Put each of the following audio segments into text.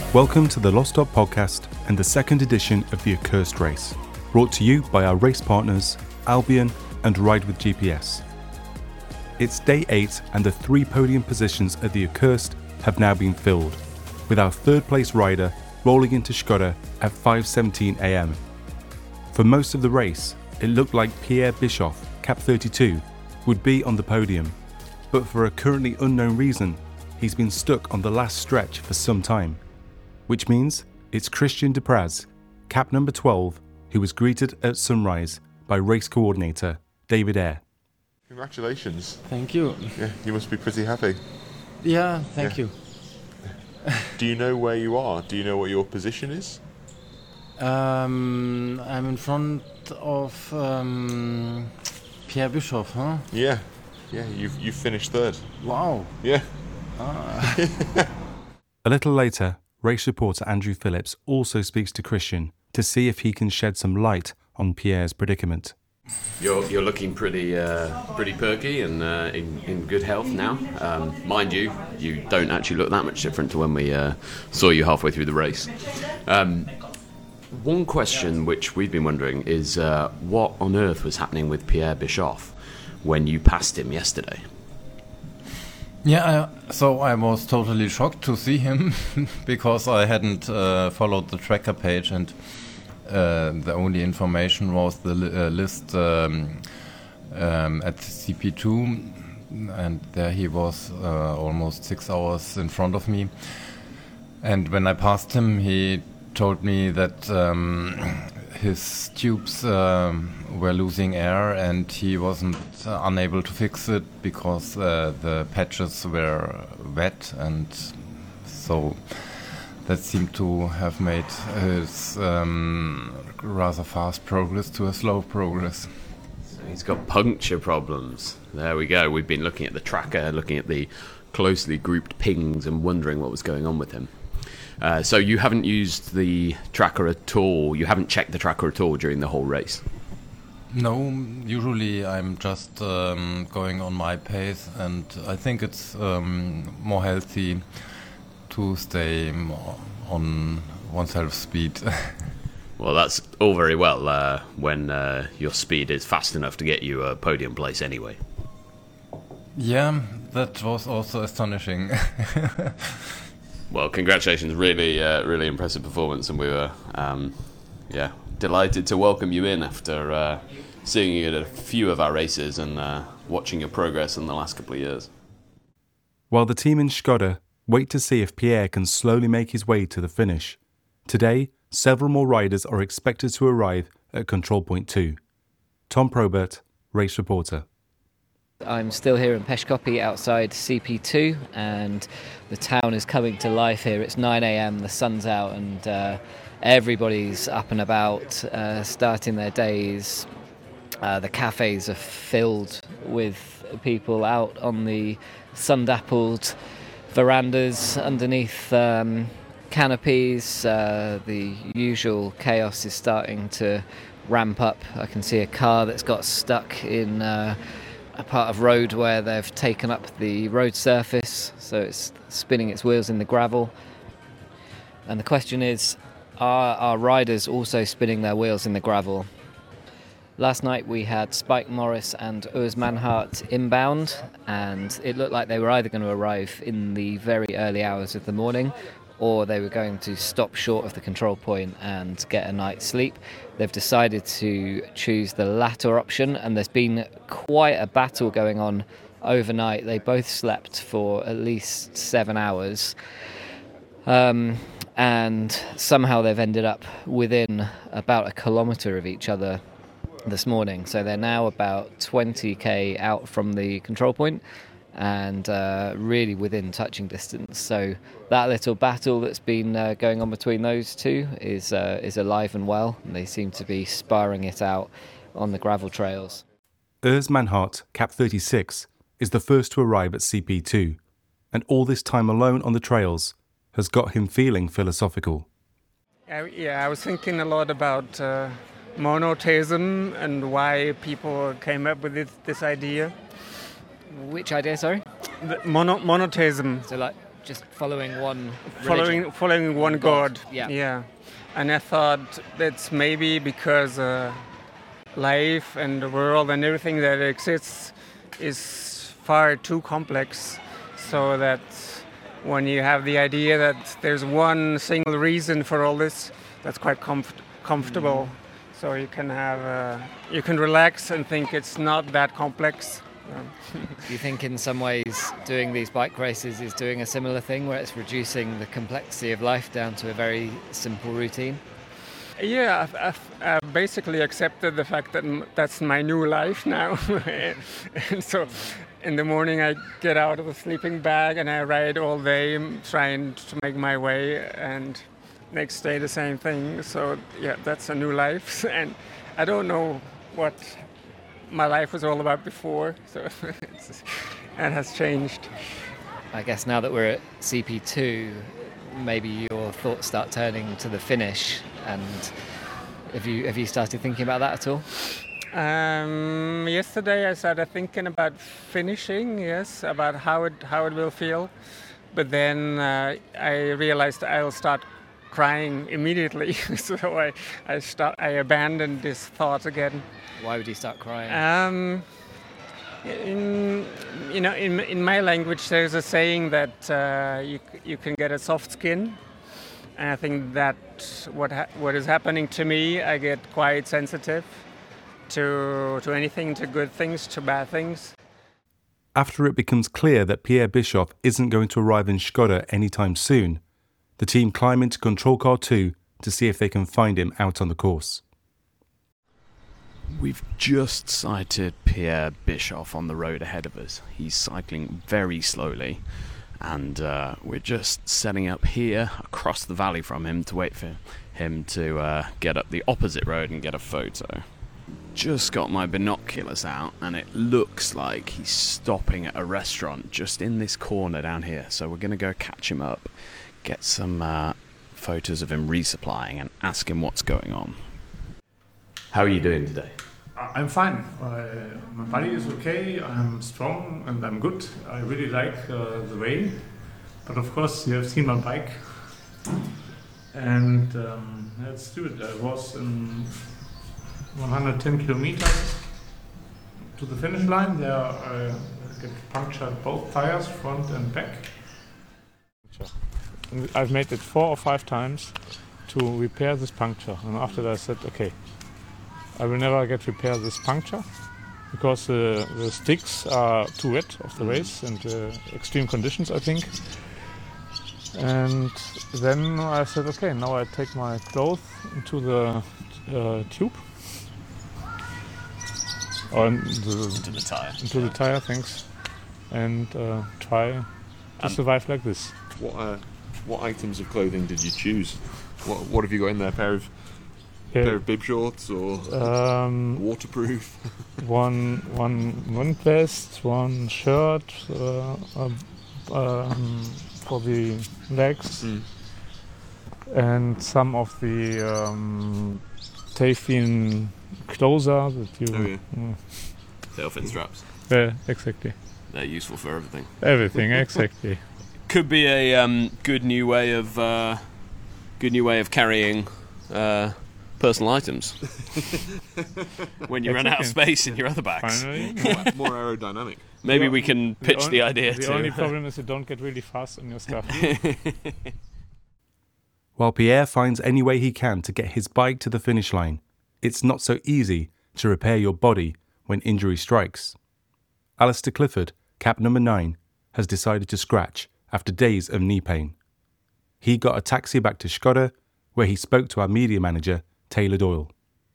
Welcome to the Lost Dog Podcast and the second edition of the Accursed Race, brought to you by our race partners, Albion and Ride with GPS. It's day 8 and the 3 podium positions at the Accursed have now been filled, with our third place rider rolling into Skoda at 5:17 a.m. For most of the race, it looked like Pierre Bischoff, Cap 32, would be on the podium, but for a currently unknown reason, he's been stuck on the last stretch for some time, which means it's Christian Dupraz, Cap number 12, who was greeted at sunrise by race coordinator David Eyre. Congratulations. Thank you. Yeah, you must be pretty happy. Yeah, thank you. Do you know where you are? Do you know what your position is? I'm in front of Pierre Bischoff, huh? Yeah, you've finished third. Wow. Yeah. A little later, race reporter Andrew Phillips also speaks to Christian to see if he can shed some light on Pierre's predicament. You're looking pretty perky and in good health now. Mind you, you don't actually look that much different to when we saw you halfway through the race. One question which we've been wondering is what on earth was happening with Pierre Bischoff when you passed him yesterday? Yeah, so I was totally shocked to see him because I hadn't followed the tracker page, and the only information was the list at CP2, and there he was almost 6 hours in front of me. And when I passed him, he told me that his tubes were losing air and he wasn't unable to fix it because the patches were wet, and so that seemed to have made his rather fast progress to a slow progress. So he's got puncture problems. There we go. We've been looking at the tracker, looking at the closely grouped pings and wondering what was going on with him. So you haven't used the tracker at all, you haven't checked the tracker at all during the whole race? No, usually I'm just going on my pace, and I think it's more healthy to stay on oneself's speed. Well, that's all very well when your speed is fast enough to get you a podium place anyway. Yeah, that was also astonishing. Well, congratulations, really impressive performance, and we were delighted to welcome you in after seeing you at a few of our races and watching your progress in the last couple of years. While the team in Skoda wait to see if Pierre can slowly make his way to the finish, today several more riders are expected to arrive at Control Point 2. Tom Probert, race reporter. I'm still here in Peshkopi outside CP2, and the town is coming to life here. It's 9 a.m, the sun's out, and everybody's up and about, starting their days. The cafes are filled with people out on the sun-dappled verandas underneath canopies. The usual chaos is starting to ramp up. I can see a car that's got stuck in a part of road where they've taken up the road surface, so it's spinning its wheels in the gravel. And the question is, are our riders also spinning their wheels in the gravel? Last night we had Spike Morris and Urs Manhart inbound, and it looked like they were either going to arrive in the very early hours of the morning, or they were going to stop short of the control point and get a night's sleep. They've decided to choose the latter option, and there's been quite a battle going on overnight. They both slept for at least 7 hours, and somehow they've ended up within about a kilometre of each other this morning. So they're now about 20k out from the control point, and really within touching distance. So that little battle that's been going on between those two is alive and well, and they seem to be sparring it out on the gravel trails. Urs Manhart, Cap 36, is the first to arrive at CP2, and all this time alone on the trails has got him feeling philosophical. I was thinking a lot about monotheism and why people came up with this idea. Which idea, sorry? Monotheism. So like just following one religion? Following one God. Yeah. And I thought that's maybe because life and the world and everything that exists is far too complex, so that when you have the idea that there's one single reason for all this, that's quite comfortable. So you can relax and think it's not that complex. Do you think in some ways doing these bike races is doing a similar thing where it's reducing the complexity of life down to a very simple routine? Yeah, I've basically accepted the fact that that's my new life now. And so in the morning I get out of the sleeping bag and I ride all day trying to make my way, and next day the same thing. So yeah, that's a new life. And I don't know what my life was all about before, so it has changed. I guess now that we're at CP2, maybe your thoughts start turning to the finish. And have you started thinking about that at all? Yesterday I started thinking about finishing, yes, about how it will feel. But then I realized I'll start crying immediately, so I abandoned this thought again. Why would you start crying? In my language, there's a saying that you can get a soft skin, and I think that what is happening to me, I get quite sensitive to anything, to good things, to bad things. After it becomes clear that Pierre Bischoff isn't going to arrive in Skoda anytime soon, the team climb into Control Car 2 to see if they can find him out on the course. We've just sighted Pierre Bischoff on the road ahead of us. He's cycling very slowly, and we're just setting up here across the valley from him to wait for him to get up the opposite road and get a photo. Just got my binoculars out, and it looks like he's stopping at a restaurant just in this corner down here, so we're going to go catch him up, get some photos of him resupplying and ask him what's going on. How are you doing today? I'm fine. My body is okay, I'm strong and I'm good. I really like the way. But of course, you have seen my bike. And let's do it. I was in 110 kilometers to the finish line. There I get punctured both tires, front and back. I've made it 4 or 5 times to repair this puncture. And after that I said, okay, I will never get repair this puncture because the sticks are too wet of the race and extreme conditions, I think. And then I said, okay, now I take my clothes into the tube. Or into the tire, thanks. And try to survive like this. What items of clothing did you choose? What have you got in there? A pair of bib shorts or waterproof? one vest, one shirt for the legs, and some of the Tafin closer that you. Tailfin straps. Yeah, exactly. They're useful for everything. Everything, exactly. Could be a good new way of carrying personal items when you run out of space in your other bags. Finally, more aerodynamic. Maybe we can pitch the idea to. The only problem is you don't get really fast on your stuff. While Pierre finds any way he can to get his bike to the finish line, it's not so easy to repair your body when injury strikes. Alistair Clifford, cap number 9, has decided to scratch after days of knee pain. He got a taxi back to Skoda, where he spoke to our media manager, Taylor Doyle.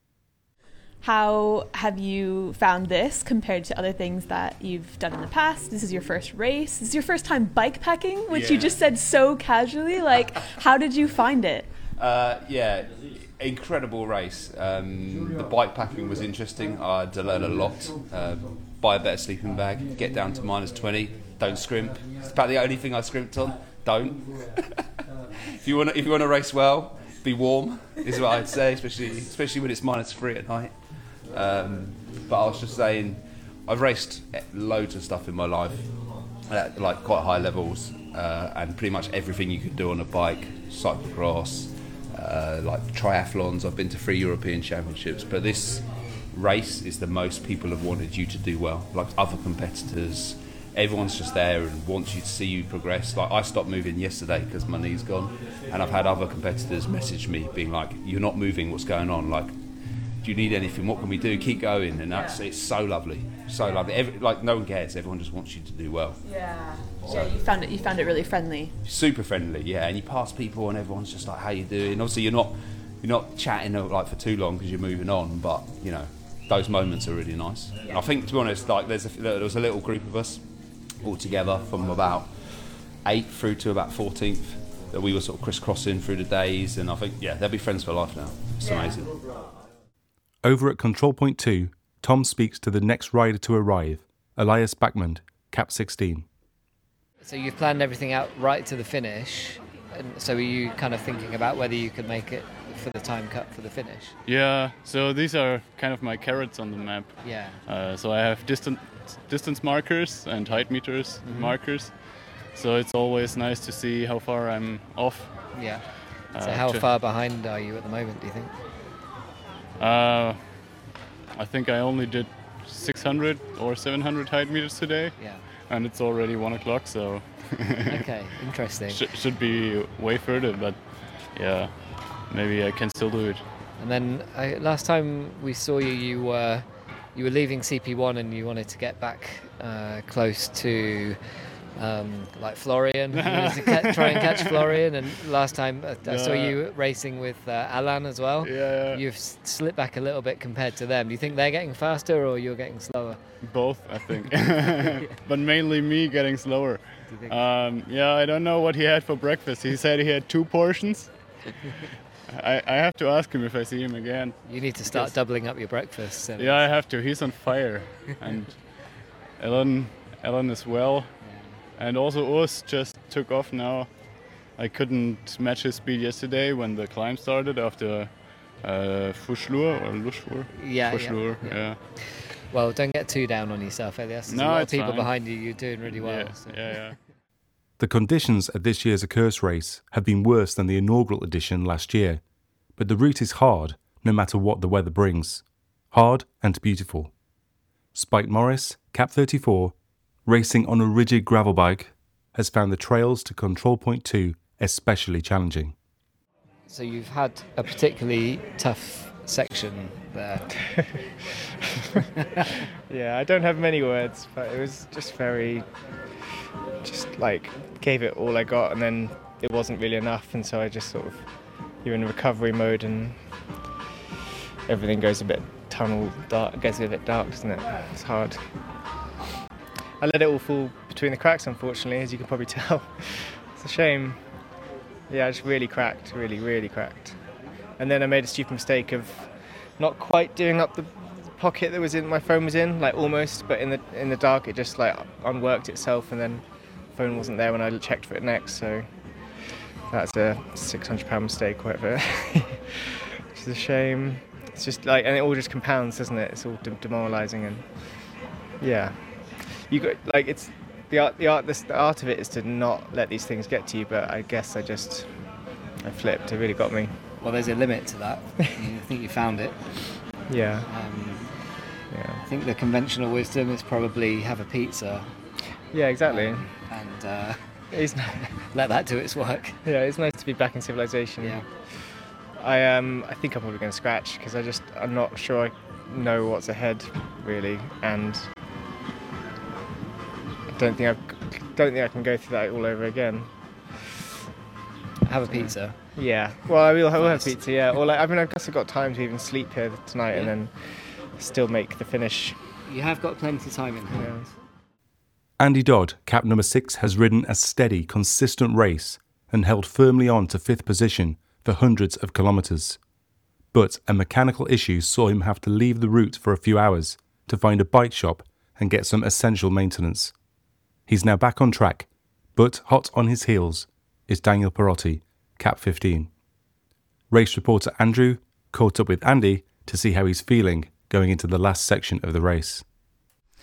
How have you found this compared to other things that you've done in the past? This is your first race. This is your first time bike packing, which you just said so casually. Like, how did you find it? Incredible race. The bike packing was interesting. I had to learn a lot. Buy a better sleeping bag, get down to -20, don't scrimp. It's about the only thing I scrimped on. Don't. If you want to race well, be warm, is what I'd say, especially when it's -3 at night. But I was just saying, I've raced loads of stuff in my life, at like quite high levels, and pretty much everything you could do on a bike, cyclocross, like triathlons. I've been to 3 European Championships, but this race is the most people have wanted you to do well. Like other competitors, everyone's just there and wants you to see you progress. Like I stopped moving yesterday because my knee's gone, and I've had other competitors message me being like, "You're not moving. What's going on? Like, do you need anything? What can we do? Keep going." And it's so lovely, so lovely. Like no one cares. Everyone just wants you to do well. Yeah. So, yeah, you found it really friendly. Super friendly, yeah. And you pass people, and everyone's just like, "How you doing?" Obviously, you're not chatting like for too long because you're moving on, but you know, those moments are really nice. Yeah. And I think, to be honest, like there was a little group of us all together from about 8th through to about 14th that we were sort of crisscrossing through the days, and I think they'll be friends for life now. It's amazing. Over at Control Point 2, Tom speaks to the next rider to arrive, Elias Backman, Cap 16. So you've planned everything out right to the finish, and so are you kind of thinking about whether you could make it for the time cut for the finish? Yeah, so these are kind of my carrots on the map. Yeah. So I have distance markers and height meters markers, so it's always nice to see how far I'm off. Yeah. So how far behind are you at the moment, do you think? I think I only did 600 or 700 height meters today. Yeah. And it's already 1 o'clock, so okay, interesting. Should be way further, but yeah, maybe I can still do it. And then last time we saw you, you were leaving CP1 and you wanted to get back close to like Florian. You wanted to try and catch Florian. And last time I saw you racing with Alan as well. Yeah. You've slipped back a little bit compared to them. Do you think they're getting faster or you're getting slower? Both, I think. But mainly me getting slower. Do you think? I don't know what he had for breakfast. He said he had 2 portions. I have to ask him if I see him again. You need to start doubling up your breakfast. Yeah, I have to. He's on fire. And Ellen as well. And also Urs just took off now. I couldn't match his speed yesterday when the climb started after Fuschlur or Luschur. Fuschlur, yeah. Well, don't get too down on yourself, Elias. There's a lot of people behind you. You're doing really well. Yeah. The conditions at this year's Accursed race have been worse than the inaugural edition last year, but the route is hard no matter what the weather brings. Hard and beautiful. Spike Morris, Cap 34, racing on a rigid gravel bike, has found the trails to Control Point 2 especially challenging. So you've had a particularly tough section there. Yeah, I don't have many words, but it was just gave it all I got, and then it wasn't really enough, and so I just sort of, you're in recovery mode and everything goes a bit dark, gets a bit dark, doesn't it? It's hard. I let it all fall between the cracks, unfortunately, as you can probably tell. It's a shame. Yeah, I just really cracked, really cracked. And then I made a stupid mistake of not quite doing up the pocket that my phone was in, like almost, but in the dark it just like unworked itself, and then the phone wasn't there when I checked for it next, so that's a £600 mistake, whatever. Which is a shame. It's just like, and it all just compounds, doesn't it? It's all demoralising, and yeah. You got like, it's the art of it is to not let these things get to you, but I guess I flipped. It really got me. Well, there's a limit to that. I think you found it. Yeah. I think the conventional wisdom is probably have a pizza. Yeah, exactly. And let that do its work. Yeah, it's nice to be back in civilization. Yeah. I think I'm probably going to scratch because I'm not sure I know what's ahead really, and I don't think I can go through that all over again. Have a pizza. Yeah. Well, I will have pizza. Yeah. Or I guess I've got time to even sleep here tonight and then still make the finish. You have got plenty of time in hand. Yeah. Andy Dodd, cap number 6, has ridden a steady, consistent race and held firmly on to 5th position for hundreds of kilometres. But a mechanical issue saw him have to leave the route for a few hours to find a bike shop and get some essential maintenance. He's now back on track, but hot on his heels is Daniel Perotti, cap 15. Race reporter Andrew caught up with Andy to see how he's feeling going into the last section of the race.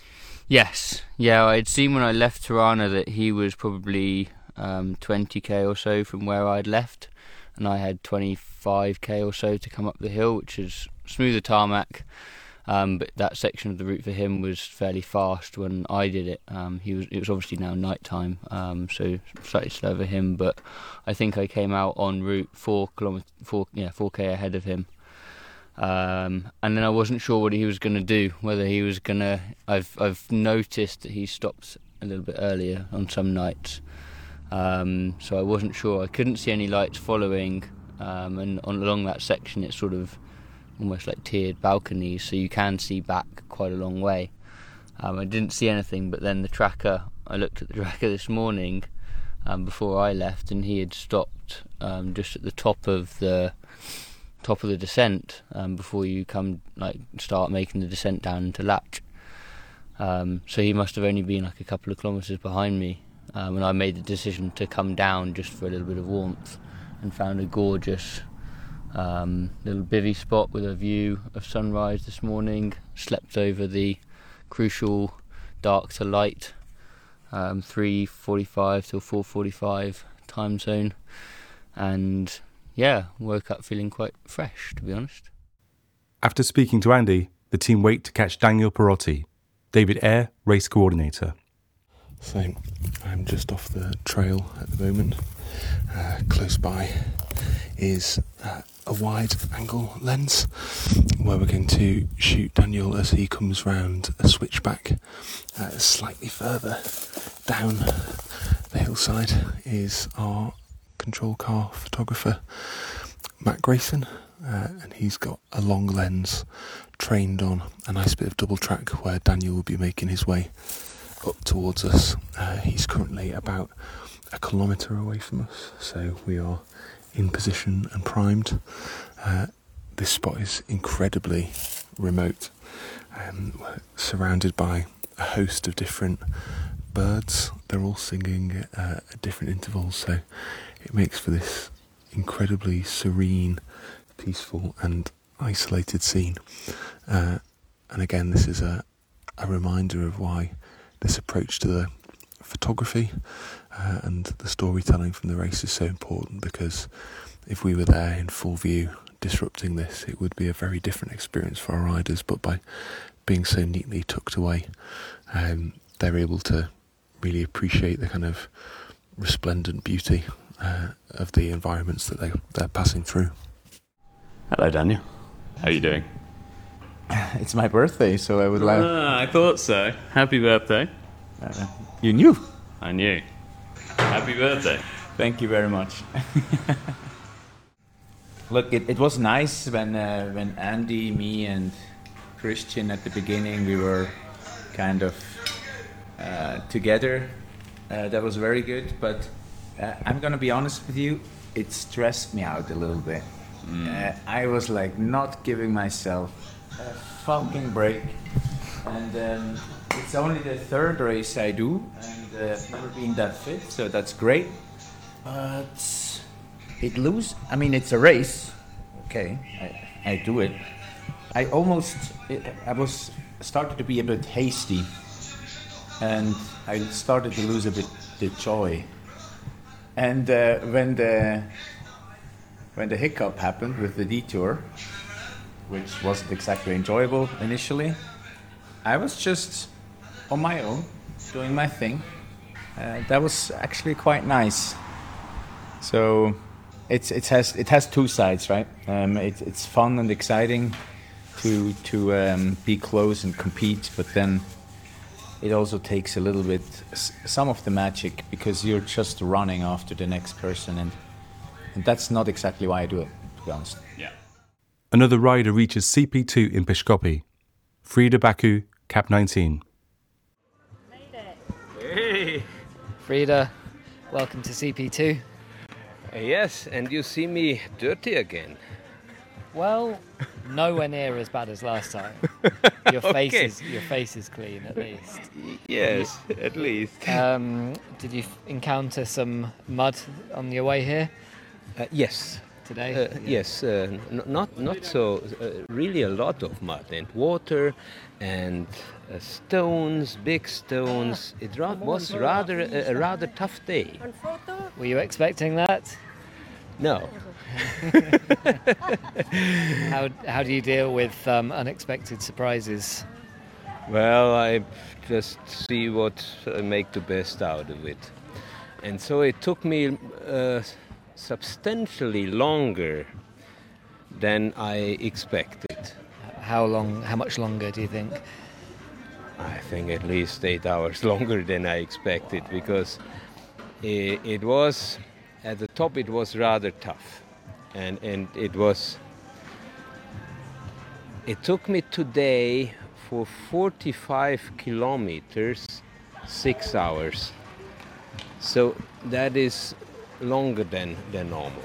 Yes. Yeah, I'd seen when I left Tirana that he was probably 20k or so from where I'd left, and I had 25k or so to come up the hill, which is smoother tarmac. But that section of the route for him was fairly fast when I did it. It was obviously now night time, so slightly slower for him. But I think I came out en route 4k ahead of him. And then I wasn't sure what he was going to do. Whether he was going to, I've noticed that he stops a little bit earlier on some nights. So I wasn't sure. I couldn't see any lights following, and along that section it's sort of almost like tiered balconies, so you can see back quite a long way. I didn't see anything, but then I looked at the tracker this morning before I left, and he had stopped just at the top of the descent before you start making the descent down into Latch. So he must have only been like a couple of kilometres behind me, and I made the decision to come down just for a little bit of warmth, and found a gorgeous little bivvy spot with a view of sunrise this morning. Slept over the crucial dark to light 3:45 till 4:45 time zone, and woke up feeling quite fresh, to be honest. After speaking to Andy, the team wait to catch Daniel Perotti, David Eyre, race coordinator. So I'm just off the trail at the moment. Close by is a wide angle lens where we're going to shoot Daniel as he comes round a switchback. Slightly further down the hillside is our control car photographer, Matt Grayson, and he's got a long lens trained on a nice bit of double track where Daniel will be making his way up towards us. He's currently about a kilometre away from us, so we are in position and primed. This spot is incredibly remote. We're surrounded by a host of different birds. They're all singing at different intervals, so it makes for this incredibly serene, peaceful and isolated scene. And again, this is a reminder of why this approach to the photography and the storytelling from the race is so important, because if we were there in full view disrupting this, it would be a very different experience for our riders. But by being so neatly tucked away, they're able to really appreciate the kind of resplendent beauty of the environments that they're passing through. Hello, Daniel. How are you doing? It's my birthday, so I would like... I thought so. Happy birthday. You knew? I knew. Happy birthday. Thank you very much. Look, it was nice when Andy, me and Christian at the beginning, we were kind of together. That was very good, but I'm going to be honest with you, it stressed me out a little bit. I was like not giving myself a fucking break, and it's only the third race I do, and I've never been that fit, so that's great. But it's a race. Okay, I do it. I was started to be a bit hasty, and I started to lose a bit the joy. And when the hiccup happened with the detour, which wasn't exactly enjoyable initially, I was just on my own, doing my thing. That was actually quite nice. So it has two sides, right? It's fun and exciting to be close and compete, but then it also takes a little bit some of the magic, because you're just running after the next person, and that's not exactly why I do it, to be honest. Yeah. Another rider reaches CP2 in Peshkopi. Frida Baku, Cap 19. Hey! Frida, welcome to CP2. Yes, and you see me dirty again. Well, nowhere near as bad as last time. Your face is clean, at least. Yes, at least. Did you encounter some mud on your way here? Yes. today? Yes, not so. Really, a lot of mud and water, and stones, big stones. It was rather a rather tough day. Were you expecting that? No. How do you deal with unexpected surprises? Well, I just see make the best out of it. And so it took me substantially longer than I expected. How much longer do you think? I think at least 8 hours longer than I expected, because it was, at the top it was rather tough. And it took me today for 45 kilometers, 6 hours. So that is longer than normal.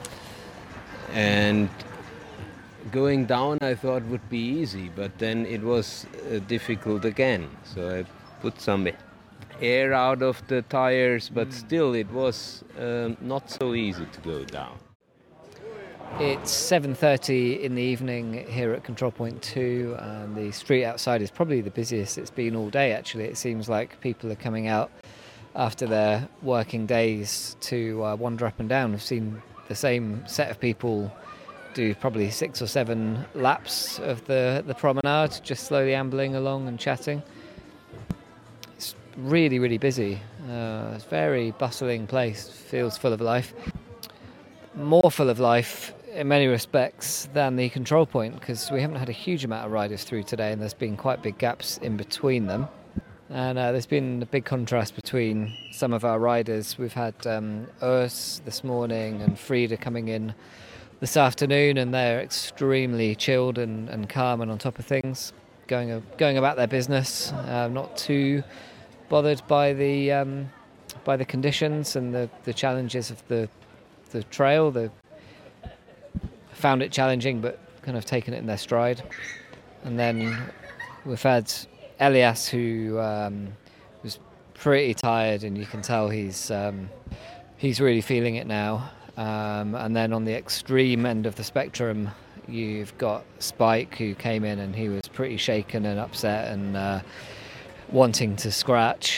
And going down I thought would be easy, but then it was difficult again. So I put some air out of the tires, but still it was not so easy to go down. It's 7:30 in the evening here at Control Point 2, and the street outside is probably the busiest it's been all day, actually. It seems like people are coming out after their working days to wander up and down. I've seen the same set of people do probably 6 or 7 laps of the promenade, just slowly ambling along and chatting. It's really, really busy. It's a very bustling place, feels full of life. More full of life in many respects than the Control Point, because we haven't had a huge amount of riders through today, and there's been quite big gaps in between them. And there's been a big contrast between some of our riders. We've had Urs this morning and Frida coming in this afternoon, and they're extremely chilled and calm and on top of things, going about their business, not too bothered by the conditions and the challenges of the trail. They found it challenging, but kind of taken it in their stride. And then we've had Elias, who was pretty tired, and you can tell he's really feeling it now. And then on the extreme end of the spectrum, you've got Spike, who came in and he was pretty shaken and upset and wanting to scratch.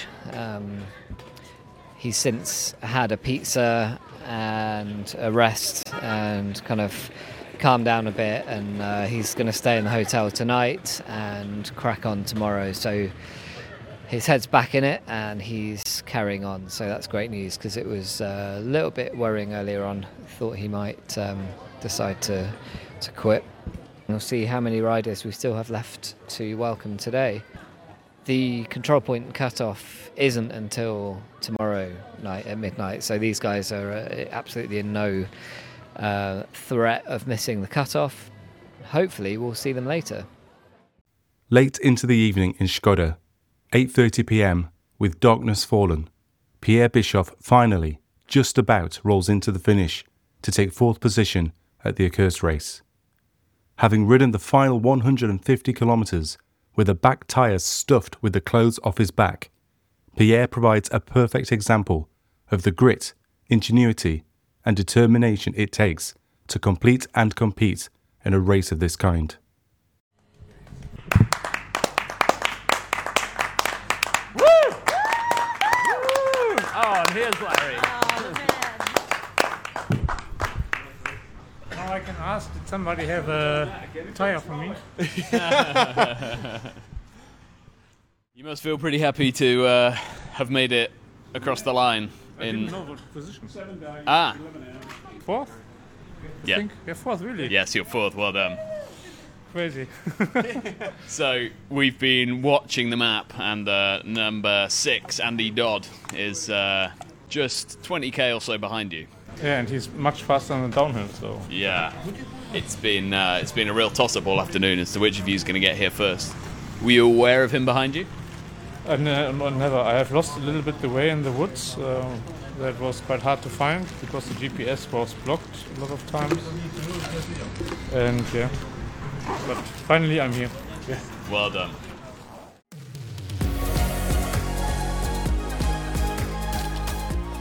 He's since had a pizza and a rest and kind of calmed down a bit, and he's going to stay in the hotel tonight and crack on tomorrow. So his head's back in it and he's carrying on, so that's great news, because it was a little bit worrying earlier on. Thought he might decide to quit. We'll see how many riders we still have left to welcome today. The Control Point cut-off isn't until tomorrow night at midnight, so these guys are absolutely in no threat of missing the cut-off. Hopefully we'll see them later. Late into the evening in Skoda, 8:30 p.m, with darkness fallen, Pierre Bischoff finally, just about, rolls into the finish to take 4th position at the accursed race. Having ridden the final 150 kilometres with a back tyre stuffed with the clothes off his back, Pierre provides a perfect example of the grit, ingenuity and determination it takes to complete and compete in a race of this kind. Oh, and here's Larry. Now I can ask, did somebody have a tire for me? You must feel pretty happy to have made it across the line. I didn't know what position. 4th? Yeah. You're 4th, really? Yes, you're 4th. Well done. Crazy. So we've been watching the map, and number 6, Andy Dodd, is just 20k or so behind you. Yeah, and he's much faster on the downhill. So yeah, it's been a real toss-up all afternoon as to which of you is going to get here first. Were you aware of him behind you? Never. I have lost a little bit the way in the woods. That was quite hard to find because the GPS was blocked a lot of times. And yeah, but finally I'm here. Yeah. Well done.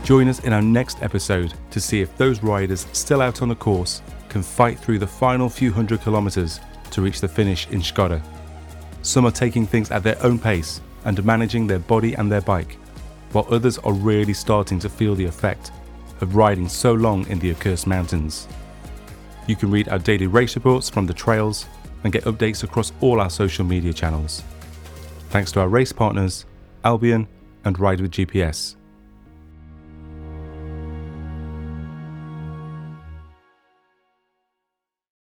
Join us in our next episode to see if those riders still out on the course can fight through the final few hundred kilometres to reach the finish in Škoda. Some are taking things at their own pace and managing their body and their bike, while others are really starting to feel the effect of riding so long in the accursed mountains. You can read our daily race reports from the trails and get updates across all our social media channels. Thanks to our race partners, Albion and Ride with GPS.